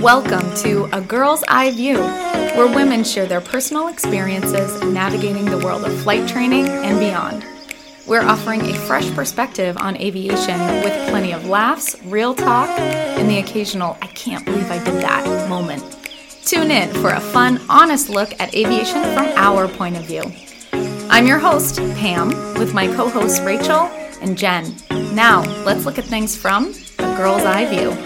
Welcome to A Girl's Eye View, where women share their personal experiences navigating the world of flight training and beyond. We're offering a fresh perspective on aviation with plenty of laughs, real talk, and the occasional "I can't believe I did that" moment. Tune in for a fun, honest look at aviation from our point of view. I'm your host, Pam, with my co-hosts Rachel and Jen. Now, let's look at things from A Girl's Eye View.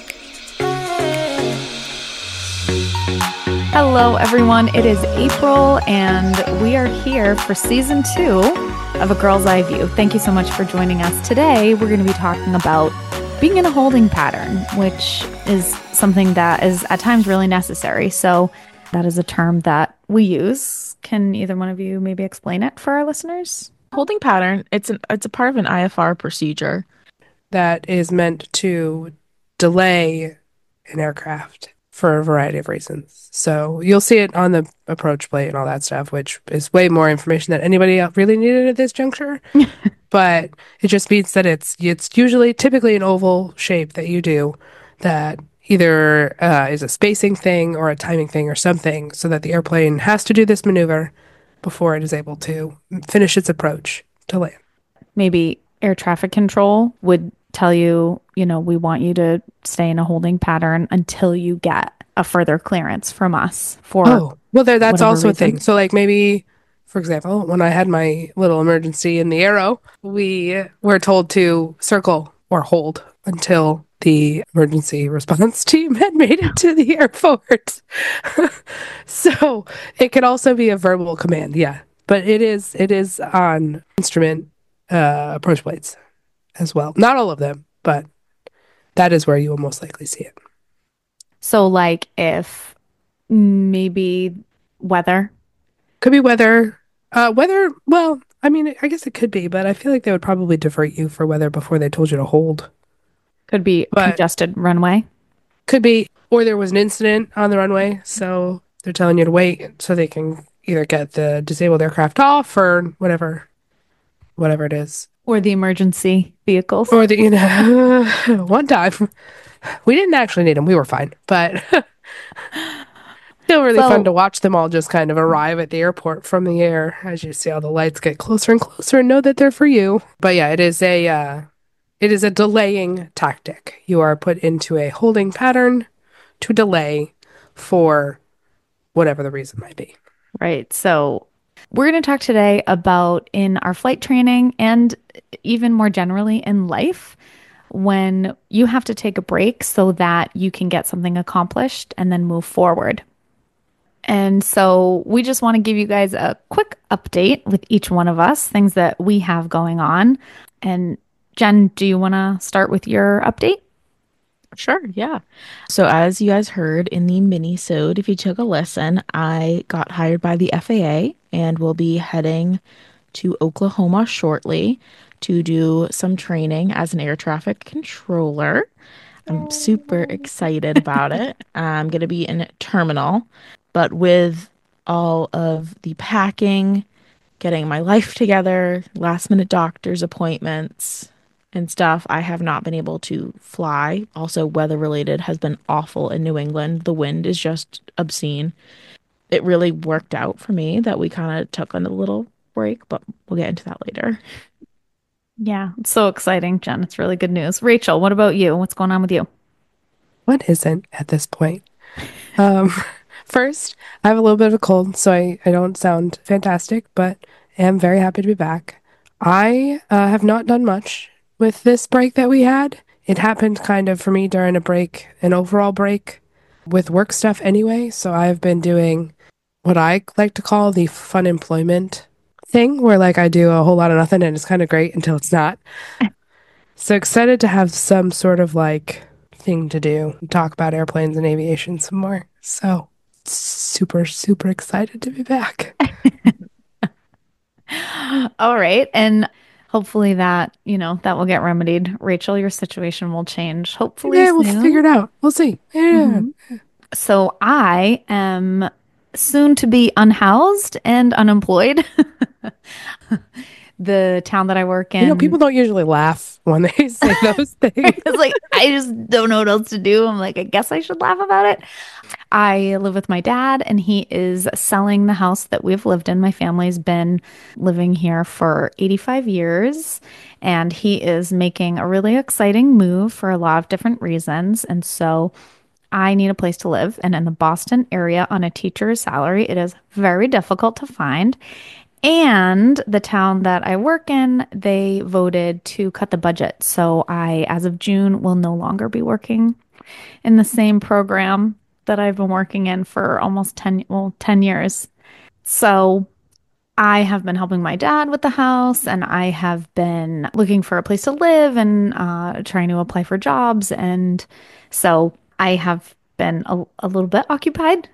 Hello, everyone. It is April, and we are here for Season 2 of A Girl's Eye View. Thank you so much for joining us. Today, we're going to be talking about being in a holding pattern, which is something that is at times really necessary. So that is a term that we use. Can either one of you maybe explain it for our listeners? Holding pattern, it's a part of an IFR procedure that is meant to delay an aircraft for a variety of reasons. So you'll see it on the approach plate and all that stuff, which is way more information than anybody else really needed at this juncture. But it just means that it's usually typically an oval shape that you do that either is a spacing thing or a timing thing or something, so that the airplane has to do this maneuver before it is able to finish its approach to land. Maybe air traffic control would tell you, we want you to stay in a holding pattern until you get a further clearance from us for that's also reason. a thing. So like maybe, for example, when I had my little emergency in the Aero, we were told to circle or hold until the emergency response team had made it to the airport. So it could also be a verbal command, yeah. But it is on instrument approach plates as well. Not all of them, but that is where you will most likely see it. So like if maybe weather? Could be weather. Weather, well, I mean, I guess it could be, but I feel like they would probably divert you for weather before they told you to hold. Could be congested runway. Could be, or there was an incident on the runway, so they're telling you to wait so they can either get the disabled aircraft off or whatever it is. Or the emergency vehicles. Or one time, we didn't actually need them. We were fine, but still really fun to watch them all just kind of arrive at the airport from the air as you see all the lights get closer and closer and know that they're for you. But yeah, it is a delaying tactic. You are put into a holding pattern to delay for whatever the reason might be. Right. So we're going to talk today about in our flight training and even more generally in life, when you have to take a break so that you can get something accomplished and then move forward. And so we just want to give you guys a quick update with each one of us, things that we have going on. And Jen, do you want to start with your update? Sure, yeah. So as you guys heard in the mini-sode, if you took a listen, I got hired by the FAA and will be heading to Oklahoma shortly to do some training as an air traffic controller. I'm super excited about it. I'm going to be in terminal, but with all of the packing, getting my life together, last minute doctor's appointments and stuff, I have not been able to fly. Also, weather related has been awful in New England. The wind is just obscene. It really worked out for me that we kind of took a little break, but we'll get into that later. Yeah, it's so exciting, Jen. It's really good news. Rachel, what about you? What's going on with you? What isn't at this point? First, I have a little bit of a cold, so I don't sound fantastic, but am very happy to be back. I have not done much with this break that we had. It happened kind of for me during an overall break with work stuff anyway. So I've been doing what I like to call the fun employment thing, where like I do a whole lot of nothing and it's kind of great until it's not. So excited to have some sort of like thing to do, talk about airplanes and aviation some more. So super, super excited to be back. All right. And hopefully that will get remedied. Rachel, your situation will change. Hopefully yeah, we'll figure it out. We'll see. Yeah. Mm-hmm. So I am soon to be unhoused and unemployed. the town that I work You know, in. people don't usually laugh when they say those things. It's like, I just don't know what else to do. I'm like, I guess I should laugh about it. I live with my dad, and he is selling the house that we've lived in. My family's been living here for 85 years, and he is making a really exciting move for a lot of different reasons. And so I need a place to live. And in the Boston area on a teacher's salary, it is very difficult to find. And the town that I work in, they voted to cut the budget. So I, as of June, will no longer be working in the same program that I've been working in for almost 10 years. So I have been helping my dad with the house, and I have been looking for a place to live and trying to apply for jobs. And so I have been a little bit occupied.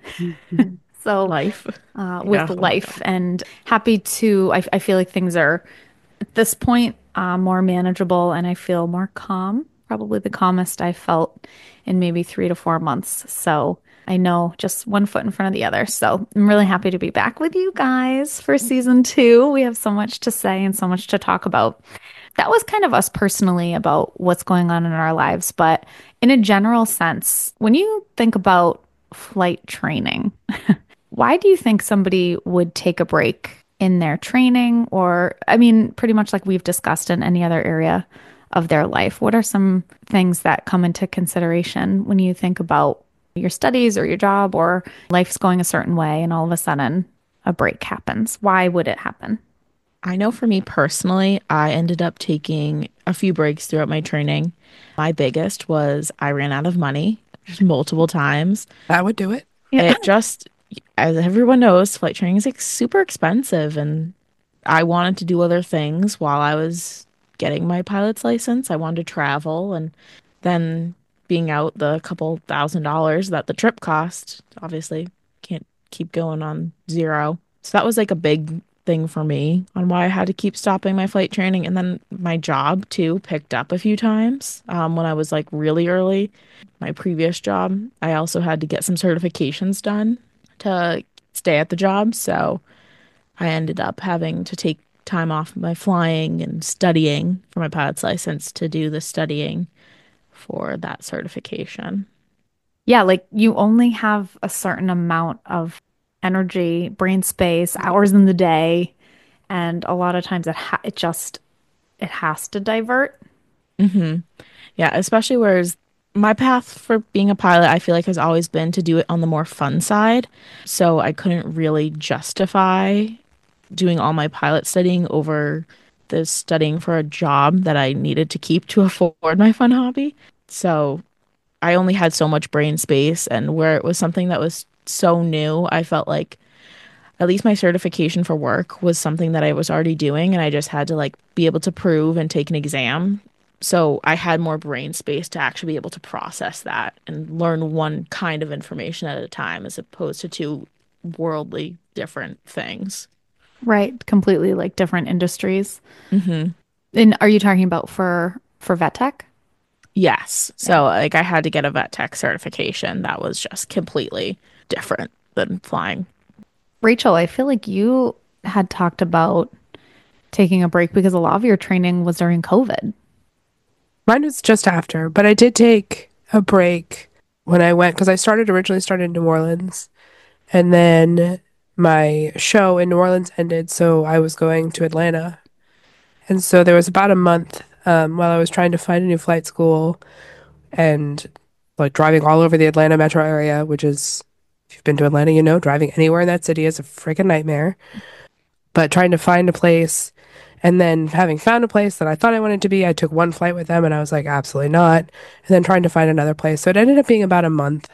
So Life. with Yeah. Oh my life, God. and happy to, I feel like things are at this point more manageable, and I feel more calm, probably the calmest I felt in maybe 3 to 4 months. So I know just one foot in front of the other. So I'm really happy to be back with you guys for season 2. We have so much to say and so much to talk about. That was kind of us personally about what's going on in our lives. But in a general sense, when you think about flight training, why do you think somebody would take a break in their training? Or, I mean, pretty much like we've discussed in any other area of their life. What are some things that come into consideration when you think about your studies or your job, or life's going a certain way and all of a sudden a break happens? Why would it happen? I know for me personally, I ended up taking a few breaks throughout my training. My biggest was I ran out of money just multiple times. That would do it. Yeah. It just, as everyone knows, flight training is like super expensive, and I wanted to do other things while I was getting my pilot's license. I wanted to travel, and then being out the couple $1,000s that the trip cost, obviously can't keep going on zero. So that was like a big thing for me on why I had to keep stopping my flight training. And then my job too picked up a few times when I was like really early. My previous job, I also had to get some certifications done to stay at the job. So I ended up having to take time off my flying and studying for my pilot's license to do the studying for that certification. Yeah, like you only have a certain amount of energy, brain space, hours in the day, and a lot of times it has to divert. Yeah, especially whereas my path for being a pilot, I feel like has always been to do it on the more fun side. So I couldn't really justify doing all my pilot studying over the studying for a job that I needed to keep to afford my fun hobby. So I only had so much brain space, and where it was something that was so new, I felt like at least my certification for work was something that I was already doing, and I just had to like be able to prove and take an exam. So I had more brain space to actually be able to process that and learn one kind of information at a time as opposed to two worldly different things. Right, completely like different industries. And are you talking about for vet tech? Yes. Yeah. So like I had to get a vet tech certification that was just completely different than flying. Rachel, I feel like you had talked about taking a break because a lot of your training was during COVID. Mine was just after, but I did take a break when I went because I started originally started in New Orleans, and then my show in New Orleans ended, so I was going to Atlanta, and so there was about a month while I was trying to find a new flight school and like driving all over the Atlanta metro area, which is, if you've been to Atlanta, you know, driving anywhere in that city is a freaking nightmare. But trying to find a place, and then having found a place that I thought I wanted to be, I took one flight with them and I was like, absolutely not. And then trying to find another place. So it ended up being about a month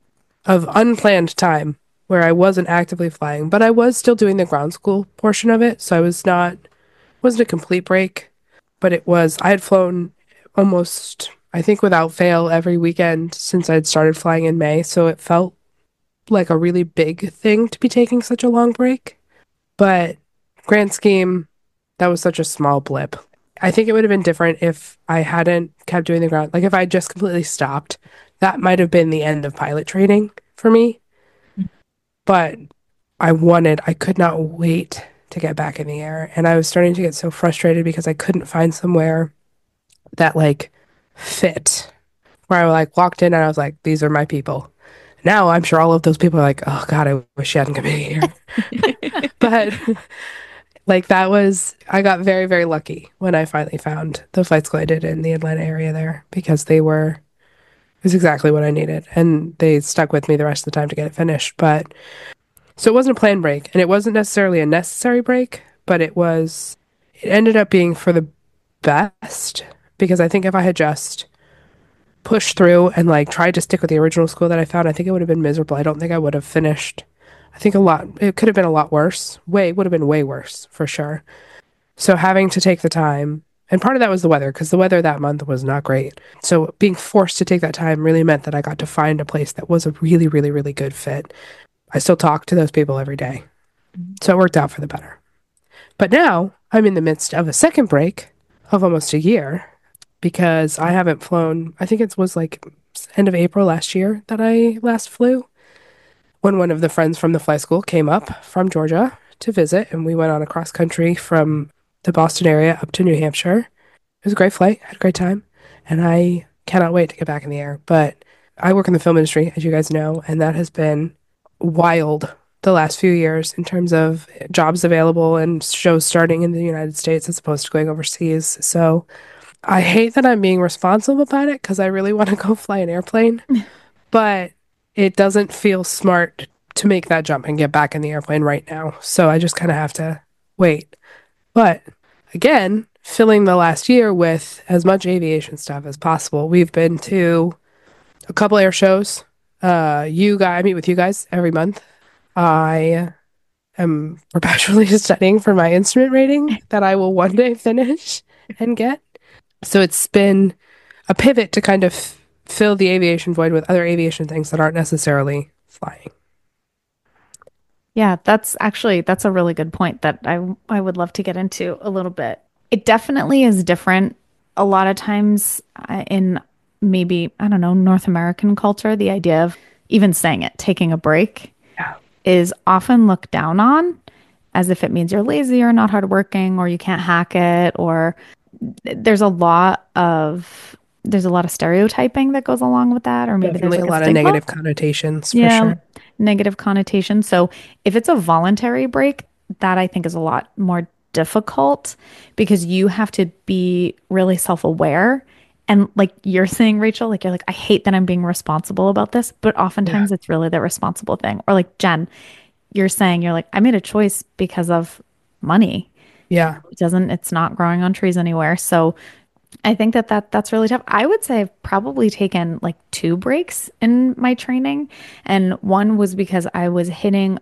of unplanned time where I wasn't actively flying, but I was still doing the ground school portion of it. So I was not, wasn't a complete break, but it was, I had flown almost, I think without fail every weekend since I'd started flying in May. So it felt like a really big thing to be taking such a long break. But grand scheme, that was such a small blip. I think it would have been different if I hadn't kept doing the ground. Like if I just completely stopped, that might have been the end of pilot training for me. But I could not wait to get back in the air. And I was starting to get so frustrated because I couldn't find somewhere that like fit. Where I like walked in and I was like, these are my people. Now I'm sure all of those people are like, oh God, I wish you hadn't come in here. But like that was, I got very, very lucky when I finally found the flight school I did in the Atlanta area there because it was exactly what I needed. And they stuck with me the rest of the time to get it finished. But so it wasn't a planned break and it wasn't necessarily a necessary break, but it ended up being for the best because I think if I had just pushed through and like tried to stick with the original school that I found, I think it would have been miserable. I don't think I would have finished. I think it could have been a lot worse. Would have been way worse for sure. So having to take the time, and part of that was the weather, because the weather that month was not great. So being forced to take that time really meant that I got to find a place that was a really, really, really good fit. I still talk to those people every day. So it worked out for the better. But now I'm in the midst of a second break of almost a year because I haven't flown. I think it was like end of April last year that I last flew when one of the friends from the flight school came up from Georgia to visit, and we went on a cross country from the Boston area up to New Hampshire. It was a great flight, had a great time, and I cannot wait to get back in the air. But I work in the film industry, as you guys know, and that has been wild the last few years in terms of jobs available and shows starting in the United States as opposed to going overseas. So I hate that I'm being responsible about it because I really want to go fly an airplane, but it doesn't feel smart to make that jump and get back in the airplane right now. So I just kind of have to wait. But again, filling the last year with as much aviation stuff as possible. We've been to a couple air shows. I meet with you guys every month. I am perpetually studying for my instrument rating that I will one day finish and get. So it's been a pivot to kind of fill the aviation void with other aviation things that aren't necessarily flying. Yeah, that's a really good point that I would love to get into a little bit. It definitely is different a lot of times in maybe, I don't know, North American culture, the idea of even saying it, taking a break Yeah. is often looked down on as if it means you're lazy or not hardworking or you can't hack it or there's a lot of there's a lot of stereotyping that goes along with that or maybe there's Definitely a like a lot of stigma. negative connotations for Yeah, sure. negative connotation. So if it's a voluntary break, that I think is a lot more difficult because you have to be really self-aware. And like you're saying, Rachel, like you're like, I hate that I'm being responsible about this, but Yeah. oftentimes it's really the responsible thing. Or like Jen, you're saying you're like, I made a choice because of money. Yeah. It's not growing on trees anywhere. So I think that's really tough. I would say I've probably taken like two breaks in my training, and one was because I was hitting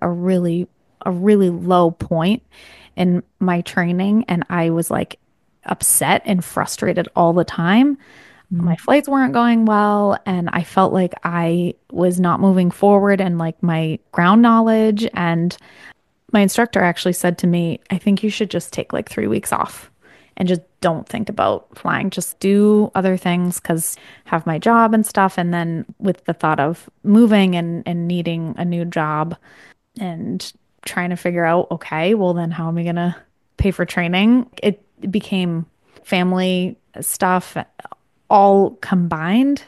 a really low point in my training and I was like upset and frustrated all the time. My Mhm. flights weren't going well and I felt like I was not moving forward and like my ground knowledge and my instructor actually said to me, I think you should just take like 3 weeks off and just don't think about flying. Just do other things because have my job and stuff. And then with the thought of moving and needing a new job and trying to figure out, okay, well, then how am I going to pay for training? It became family stuff all combined.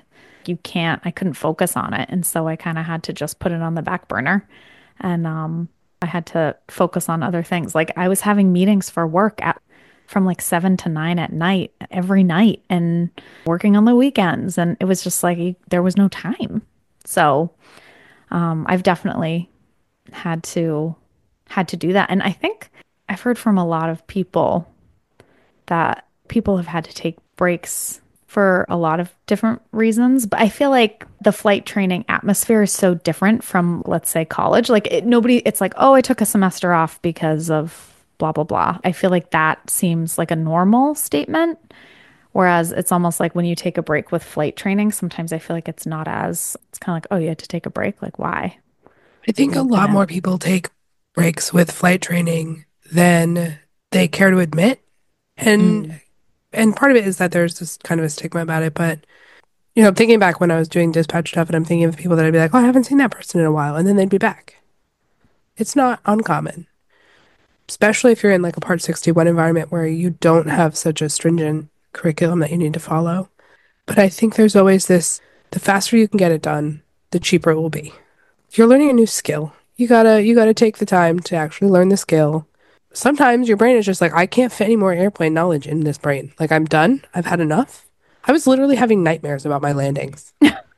I couldn't focus on it. And so I kind of had to just put it on the back burner. And I had to focus on other things. Like I was having meetings for work from like 7 to 9 at night every night and working on the weekends. And it was just like there was no time. So I've definitely had to do that. And I think I've heard from a lot of people that people have had to take breaks for a lot of different reasons. But I feel like the flight training atmosphere is so different from, let's say, college. Like it's like, oh, I took a semester off because of blah, blah, blah. I feel like that seems like a normal statement. Whereas it's almost like when you take a break with flight training, sometimes I feel like it's not it's kind of like, oh, you had to take a break. Like, why? I think a lot more people take breaks with flight training than they care to admit. And Mm. and part of it is that there's this kind of a stigma about it, but thinking back when I was doing dispatch stuff and I'm thinking of people that I'd be like, oh, I haven't seen that person in a while, and then they'd be back. It's not uncommon. especially if you're in like a Part 61 environment where you don't have such a stringent curriculum that you need to follow. But I think there's always this, the faster you can get it done, the cheaper it will be. If you're learning a new skill, you gotta take the time to actually learn the skill. Sometimes your brain is just like, I can't fit any more airplane knowledge in this brain. Like I'm done. I've had enough. I was literally having nightmares about my landings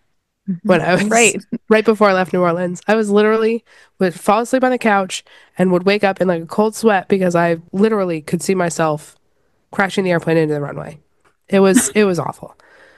when I was Right. right before I left New Orleans. I was literally would fall asleep on the couch and would wake up in like a cold sweat because I literally could see myself crashing the airplane into the runway. It was awful.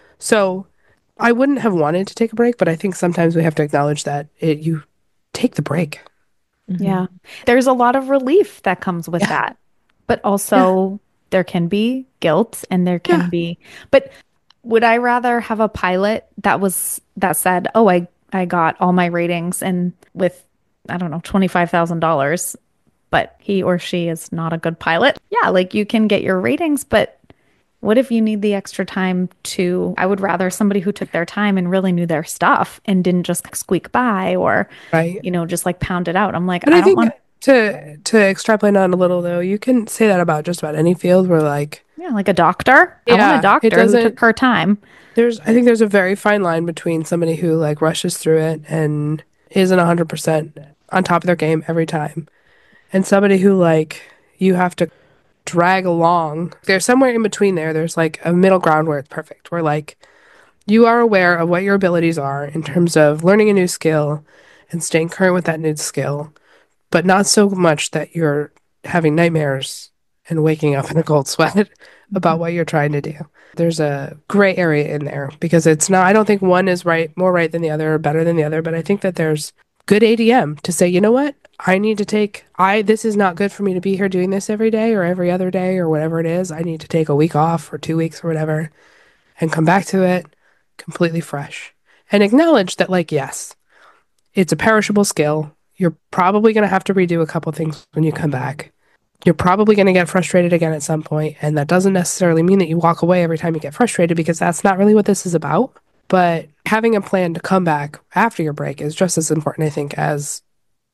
So I wouldn't have wanted to take a break, but I think sometimes we have to acknowledge that you take the break. Hmm. Yeah. There's a lot of relief that comes with Yeah, that. But yeah, also there can be guilt and there can yeah. be, but would I rather have a pilot that said, "Oh, I got all my ratings and with I don't know, $25,000, but he or she is not a good pilot." Yeah, like you can get your ratings, but what if you need the extra time to, I would rather somebody who took their time and really knew their stuff and didn't just squeak by or, Right. just like pound it out. I'm like, But I I don't think want, to extrapolate on a little though, you can say that about just about any field where like, yeah, like a doctor. I want a yeah, it doctor who took doesn't her time. I think there's a very fine line between somebody who like rushes through it and isn't 100% on top of their game every time and somebody who like you have to drag along. There's somewhere in between there. There's like a middle ground where it's perfect, where like you are aware of what your abilities are in terms of learning a new skill and staying current with that new skill, but not so much that you're having nightmares and waking up in a cold sweat about what you're trying to do. There's a gray area in there because it's not, I don't think one is right, more right than the other or better than the other, but I think that there's good ADM to say, you know what? I need to take, this is not good for me to be here doing this every day or every other day or whatever it is. I need to take a week off or 2 weeks or whatever and come back to it completely fresh and acknowledge that, like, yes, it's a perishable skill. You're probably going to have to redo a couple things when you come back. You're probably going to get frustrated again at some point, and that doesn't necessarily mean that you walk away every time you get frustrated because that's not really what this is about. But having a plan to come back after your break is just as important, I think, as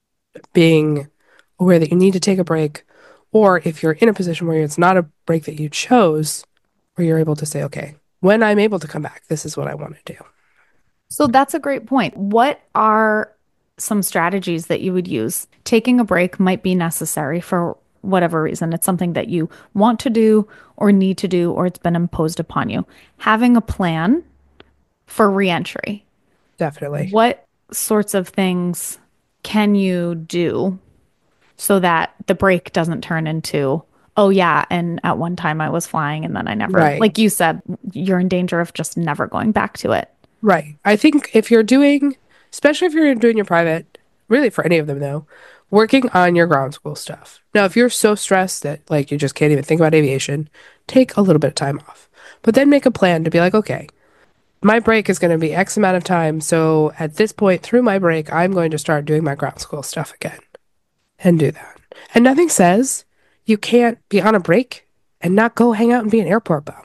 being aware that you need to take a break, or if you're in a position where it's not a break that you chose, where you're able to say, okay, when I'm able to come back, this is what I want to do. So that's a great point. What are some strategies that you would use? Taking a break might be necessary for whatever reason. It's something that you want to do or need to do, or it's been imposed upon you. Having a plan for reentry. Definitely. What sorts of things can you do so that the break doesn't turn into, oh, yeah, and at one time I was flying and then I never, Right. like you said, you're in danger of just never going back to it. Right. I think if you're doing, especially if you're doing your private, really for any of them though, working on your ground school stuff. Now, if you're so stressed that like you just can't even think about aviation, take a little bit of time off. But then make a plan to be like, okay, my break is going to be X amount of time. So at this point through my break, I'm going to start doing my ground school stuff again and do that. And nothing says you can't be on a break and not go hang out and be an airport bum.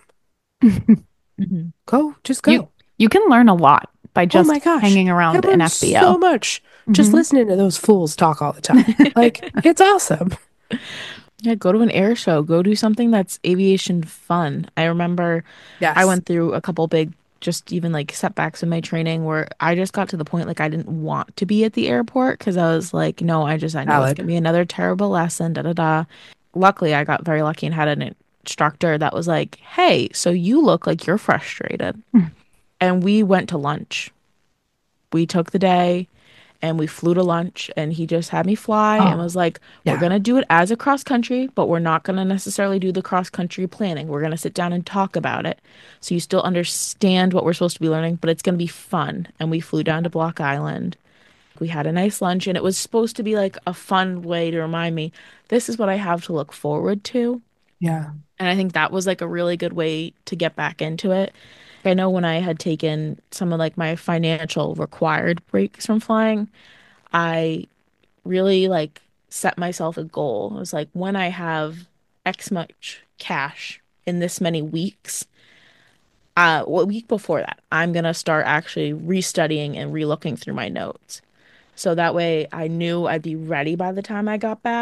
Hmm. Go, just You go. you can learn a lot by Oh my just gosh. hanging I around an learned so FBO. much just Hmm. listening to those fools talk all the time. Like, it's awesome. Yeah, go to an air show. Go do something that's aviation fun. I remember I Yes. went through a couple big, just even like setbacks in my training where I just got to the point like I didn't want to be at the airport because I was like, no, I know it's Valid. gonna be another terrible lesson, da da da. Luckily, I got very lucky and had an instructor that was like, hey, so you look like you're frustrated. And we went to lunch. We took the day and we flew to lunch and he just had me fly and Oh, was like, we're yeah. going to do it as a cross country, but we're not going to necessarily do the cross country planning. We're going to sit down and talk about it. So you still understand what we're supposed to be learning, but it's going to be fun. And we flew down to Block Island. We had a nice lunch and it was supposed to be like a fun way to remind me, this is what I have to look forward to. Yeah. And I think that was like a really good way to get back into it. I know when I had taken some of like my financial required breaks from flying, I really like set myself a goal. It was like when I have X much cash in this many weeks, what week before that, I'm gonna start actually restudying and relooking through my notes. So that way I knew I'd be ready by the time I got back.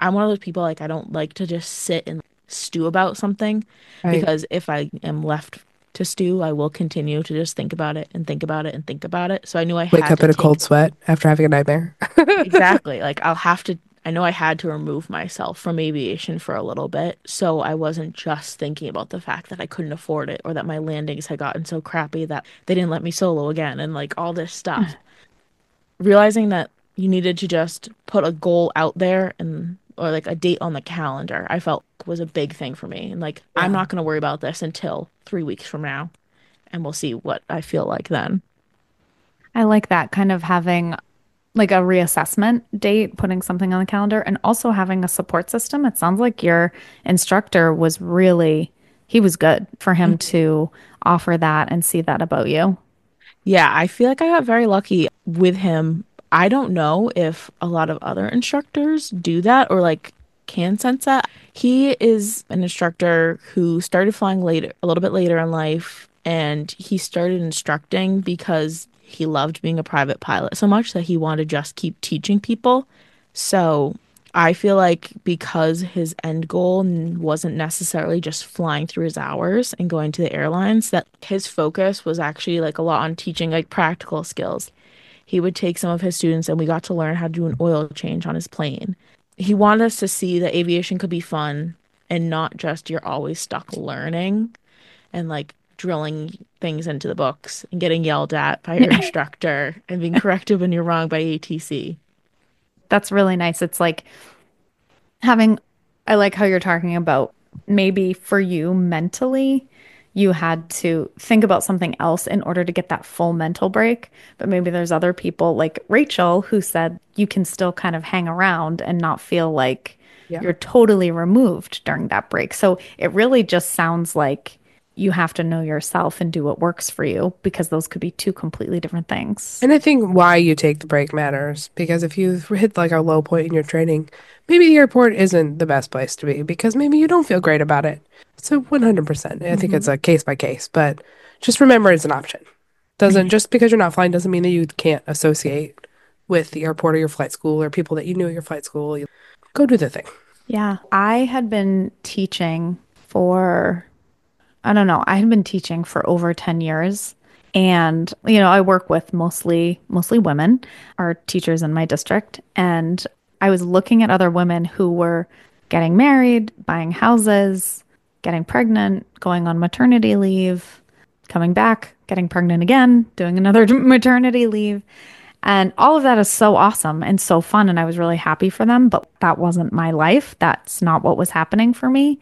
I'm one of those people like I don't like to just sit and stew about something Right. because if I am left to stew, I will continue to just think about it and think about it and think about it. So I knew I Wake had up to in a take cold sweat after having a nightmare. exactly like I'll have to I know I had to remove myself from aviation for a little bit, so I wasn't just thinking about the fact that I couldn't afford it or that my landings had gotten so crappy that they didn't let me solo again and like all this stuff. Realizing that you needed to just put a goal out there and or like a date on the calendar, I felt was a big thing for me. And like I'm Yeah. not going to worry about this until 3 weeks from now, and we'll see what I feel like then. I like that kind of having like a reassessment date, putting something on the calendar, and also having a support system. It sounds like your instructor was really, he was good for him to offer that and see that about you. Yeah, I feel like I got very lucky with him. I don't know if a lot of other instructors do that or like can sense that. He is an instructor who started flying later, a little bit later in life, and he started instructing because he loved being a private pilot so much that he wanted to just keep teaching people. So I feel like because his end goal wasn't necessarily just flying through his hours and going to the airlines, that his focus was actually like a lot on teaching like practical skills. He would take some of his students and we got to learn how to do an oil change on his plane. He wanted us to see that aviation could be fun and not just you're always stuck learning and like drilling things into the books and getting yelled at by your instructor and being corrected when you're wrong by ATC. That's really nice. It's like having, I like how you're talking about maybe for you mentally, you had to think about something else in order to get that full mental break. But maybe there's other people like Rachel who said you can still kind of hang around and not feel like Yeah. you're totally removed during that break. So it really just sounds like you have to know yourself and do what works for you because those could be two completely different things. And I think why you take the break matters because if you hit like a low point in your training, maybe the airport isn't the best place to be because maybe you don't feel great about it. So 100%. I think it's a case by case, but just remember it's an option. Doesn't just because you're not flying doesn't mean that you can't associate with the airport or your flight school or people that you knew at your flight school. You go do the thing. Yeah, I had been teaching for I don't know. I had been teaching for over 10 years and I work with mostly women, are teachers in my district, and I was looking at other women who were getting married, buying houses, getting pregnant, going on maternity leave, coming back, getting pregnant again, doing another maternity leave. And all of that is so awesome and so fun. And I was really happy for them, but that wasn't my life. That's not what was happening for me.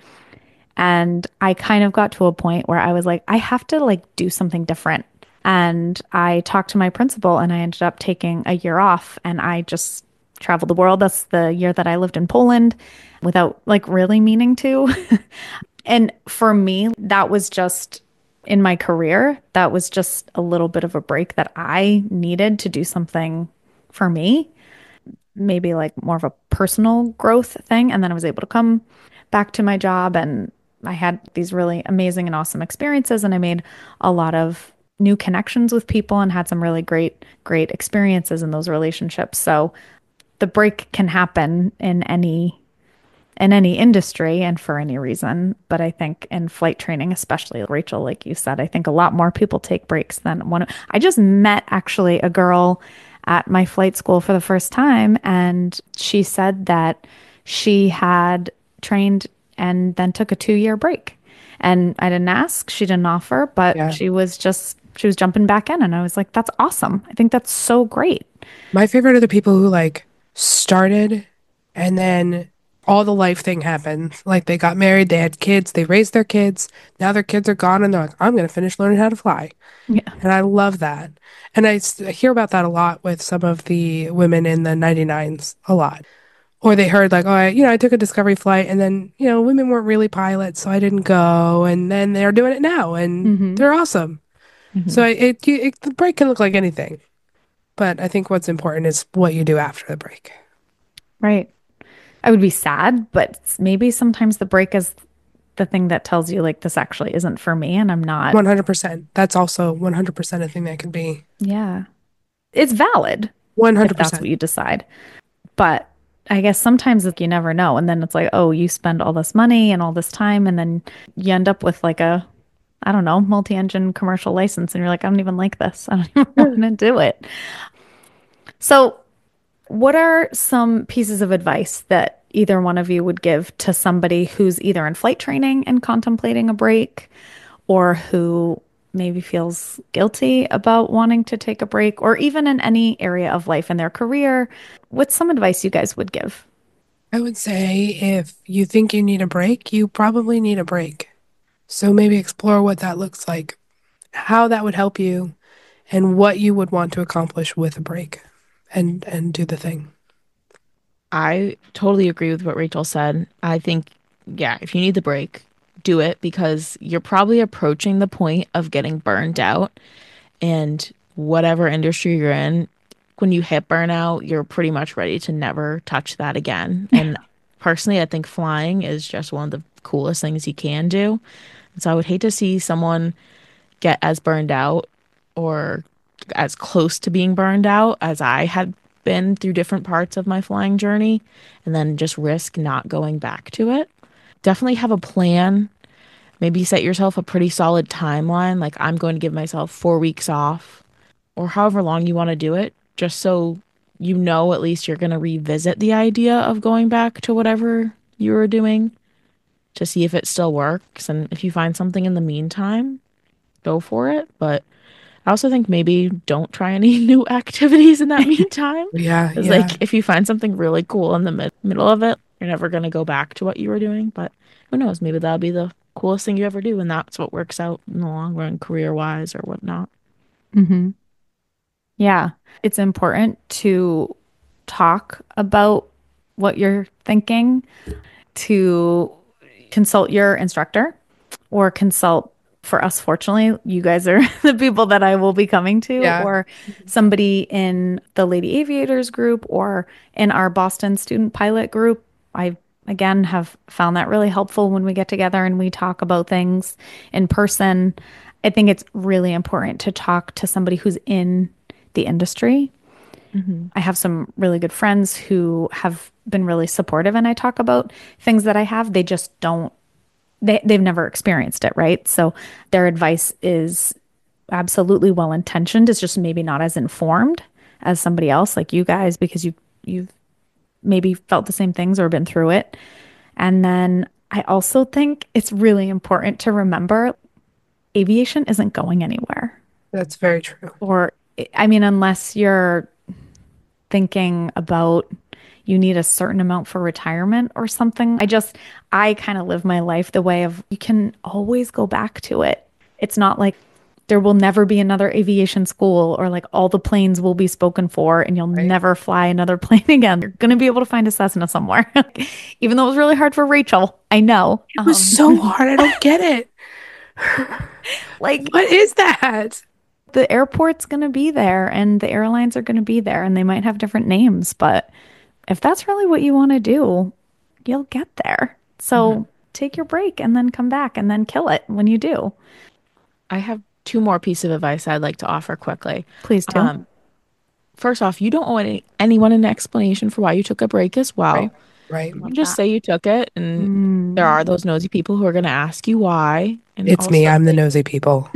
And I kind of got to a point where I was like, I have to like do something different. And I talked to my principal and I ended up taking a year off and I just traveled the world. That's the year that I lived in Poland without like really meaning to. And for me, that was just in my career, that was just a little bit of a break that I needed to do something for me, maybe like more of a personal growth thing. And then I was able to come back to my job and I had these really amazing and awesome experiences and I made a lot of new connections with people and had some really great experiences in those relationships. So the break can happen in any industry and for any reason. But I think in flight training, especially Rachel, like you said, I think a lot more people take breaks than one. I just met actually a girl at my flight school for the first time, and she said that she had trained and then took a 2 year break. And I didn't ask, she didn't offer, but Yeah. she was jumping back in. And I was like, that's awesome. I think that's so great. My favorite are the people who like started and then all the life thing happened. Like they got married, they had kids, they raised their kids. Now their kids are gone and they're like, I'm going to finish learning how to fly. Yeah. And I love that. And I hear about that a lot with some of the women in the 99s a lot. Or they heard like, oh, I took a discovery flight and then, women weren't really pilots, so I didn't go. And then they're doing it now and Hmm. they're awesome. So the break can look like anything. But I think what's important is what you do after the break. Right. I would be sad, but maybe sometimes the break is the thing that tells you like this actually isn't for me and I'm not. 100%. That's also 100% a thing that can be Yeah. It's valid if that's 100%. what you decide. But I guess sometimes you never know. And then it's like, oh, you spend all this money and all this time, and then you end up with like a, I don't know, multi-engine commercial license, and you're like, I don't even like this. I don't even want to do it. So, what are some pieces of advice that either one of you would give to somebody who's either in flight training and contemplating a break, or who maybe feels guilty about wanting to take a break, or even in any area of life in their career? What's some advice you guys would give? I would say if you think you need a break, you probably need a break. So maybe explore what that looks like, how that would help you, and what you would want to accomplish with a break and do the thing. I totally agree with what Rachel said. I think, yeah, if you need the break, do it because you're probably approaching the point of getting burned out. And whatever industry you're in, when you hit burnout, you're pretty much ready to never touch that again. And personally, I think flying is just one of the coolest things you can do. And so I would hate to see someone get as burned out or as close to being burned out as I had been through different parts of my flying journey and then just risk not going back to it. Definitely have a plan. Maybe set yourself a pretty solid timeline. Like, I'm going to give myself 4 weeks off or however long you want to do it, just so you know at least you're going to revisit the idea of going back to whatever you were doing to see if it still works. And if you find something in the meantime, go for it. But I also think maybe don't try any new activities in that meantime. Yeah, Because, yeah. like, if you find something really cool in the middle of it, you're never going to go back to what you were doing. But who knows? Maybe that'll be the coolest thing you ever do. And that's what works out in the long run, career wise or whatnot. Hmm. Yeah, it's important to talk about what you're thinking, to consult your instructor or consult, for us, fortunately, you guys are the people that I will be coming to, Yeah. or somebody in the Lady Aviators group or in our Boston student pilot group. I, again, have found that really helpful when we get together and we talk about things in person. I think it's really important to talk to somebody who's in the industry. Hmm. I have some really good friends who have been really supportive, and I talk about things that I have. They just don't, they've never experienced it, right? So their advice is absolutely well intentioned. It's just maybe not as informed as somebody else like you guys, because you've maybe felt the same things or been through it. And then I also think it's really important to remember aviation isn't going anywhere. That's very true. Or, I mean, unless you're thinking about you need a certain amount for retirement or something. I kind of live my life the way of you can always go back to it. It's not like there will never be another aviation school or like all the planes will be spoken for and you'll Right. never fly another plane again. You're going to be able to find a Cessna somewhere. Even though it was really hard for Rachel, I know. It was so hard. I don't get it. Like What is that? the airport's going to be there and the airlines are going to be there and they might have different names, but if that's really what you want to do, you'll get there. Hmm. So take your break and then come back and then kill it when you do. I have two more pieces of advice I'd like to offer quickly. Please do. Um, First off, you don't owe anyone an explanation for why you took a break as Right. well. Right. You Love just that. say you took it, and there Mm. are those nosy people who are going to ask you why. And It's me. also, I'm the like, nosy people.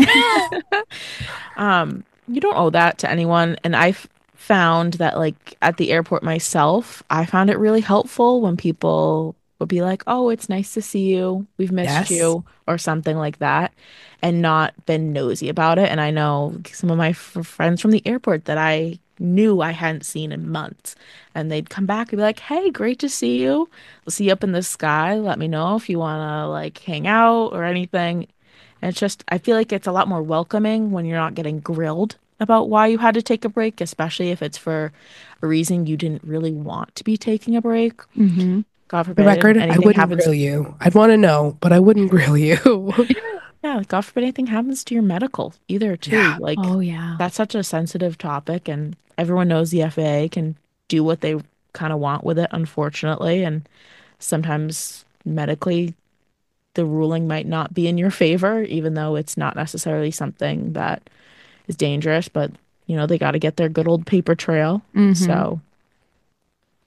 you don't owe that to anyone. And I've found that, like, at the airport myself, I found it really helpful when people would be like, "Oh, it's nice to see you. We've missed Yes. you," or something like that, and not been nosy about it. And I know some of my friends from the airport that I knew I hadn't seen in months, and they'd come back and be like, "Hey, great to see you. We'll see you up in the sky. Let me know if you want to like hang out or anything." And it's just, I feel like it's a lot more welcoming when you're not getting grilled about why you had to take a break, especially if it's for a reason you didn't really want to be taking a break. Hmm. God The forbid record, I anything wouldn't happens. grill you. I'd want to know, but I wouldn't grill you. Yeah, like, God forbid anything happens to your medical either, too. Yeah. Like, Oh, yeah. that's such a sensitive topic, and everyone knows the FAA can do what they kind of want with it, unfortunately. And sometimes medically, the ruling might not be in your favor, even though it's not necessarily something that is dangerous, but they got to get their good old paper trail. Hmm. So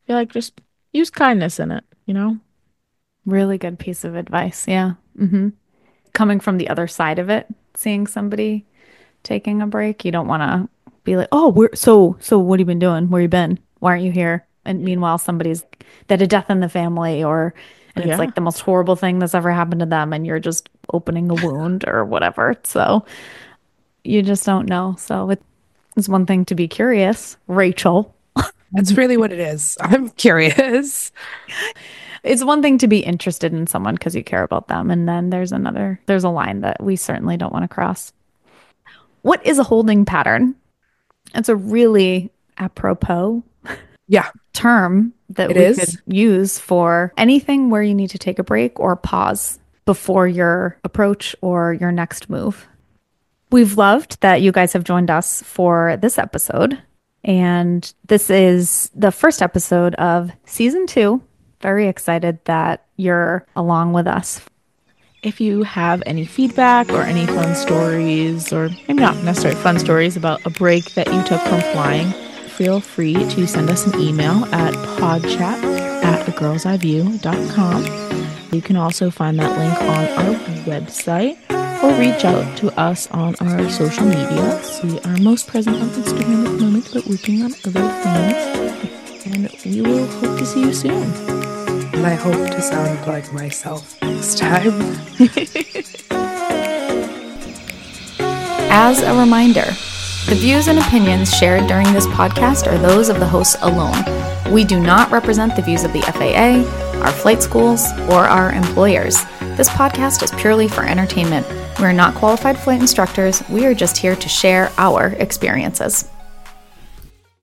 feel like just use kindness in it, you know? Really good piece of advice. Yeah. Coming from the other side of it, seeing somebody taking a break, you don't want to be like, "Oh, so what have you been doing? Where you been? Why aren't you here?" And meanwhile, somebody's had a death in the family, and it's Yeah. like the most horrible thing that's ever happened to them, and you're just opening a wound or whatever. So you just don't know. So it's one thing to be curious, Rachel. That's really what it is. I'm curious. It's one thing to be interested in someone because you care about them, and then there's a line that we certainly don't want to cross. What is a holding pattern? It's a really apropos Yeah, term that it we is. could use for anything where you need to take a break or pause before your approach or your next move. We've loved that you guys have joined us for this episode. And this is the first episode of season 2. Very excited that you're along with us. If you have any feedback or any fun stories, or maybe not necessarily fun stories about a break that you took from flying, feel free to send us an email at podchat@thegirlseyeview.com. You can also find that link on our website or reach out to us on our social media. We are most present on Instagram at the moment, but working on other things. And we will hope to see you soon. And I hope to sound like myself next time. As a reminder, the views and opinions shared during this podcast are those of the hosts alone. We do not represent the views of the FAA, our flight schools, or our employers. This podcast is purely for entertainment. We are not qualified flight instructors. We are just here to share our experiences.